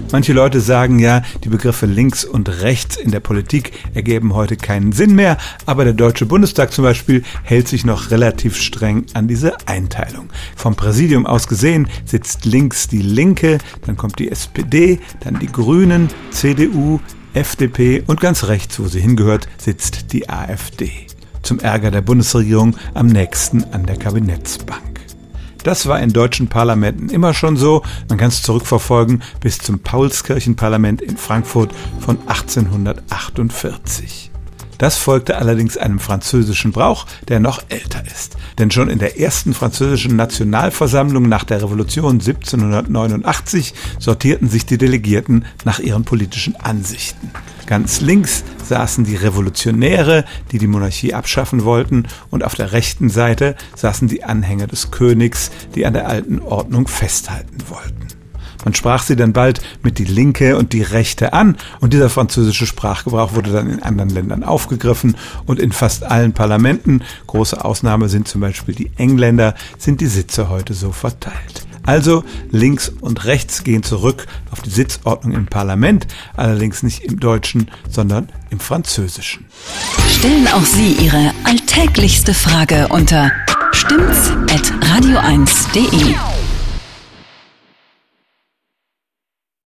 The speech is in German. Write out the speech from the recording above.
Manche Leute sagen ja, die Begriffe links und rechts in der Politik ergeben heute keinen Sinn mehr, aber der Deutsche Bundestag zum Beispiel hält sich noch relativ streng an diese Einteilung. Vom Präsidium aus gesehen sitzt links die Linke, dann kommt die SPD, dann die Grünen, CDU, FDP und ganz rechts, wo sie hingehört, sitzt die AfD. Zum Ärger der Bundesregierung am nächsten an der Kabinettsbank. Das war in deutschen Parlamenten immer schon so. Man kann es zurückverfolgen bis zum Paulskirchenparlament in Frankfurt von 1848. Das folgte allerdings einem französischen Brauch, der noch älter ist. Denn schon in der ersten französischen Nationalversammlung nach der Revolution 1789 sortierten sich die Delegierten nach ihren politischen Ansichten. Ganz links saßen die Revolutionäre, die die Monarchie abschaffen wollten, und auf der rechten Seite saßen die Anhänger des Königs, die an der alten Ordnung festhalten wollten. Man sprach sie dann bald mit die Linke und die Rechte an, und dieser französische Sprachgebrauch wurde dann in anderen Ländern aufgegriffen, und in fast allen Parlamenten, große Ausnahme sind zum Beispiel die Engländer, sind die Sitze heute so verteilt. Also links und rechts gehen zurück auf die Sitzordnung im Parlament, allerdings nicht im Deutschen, sondern im Französischen. Stellen auch Sie Ihre alltäglichste Frage unter stimmt's@radio1.de.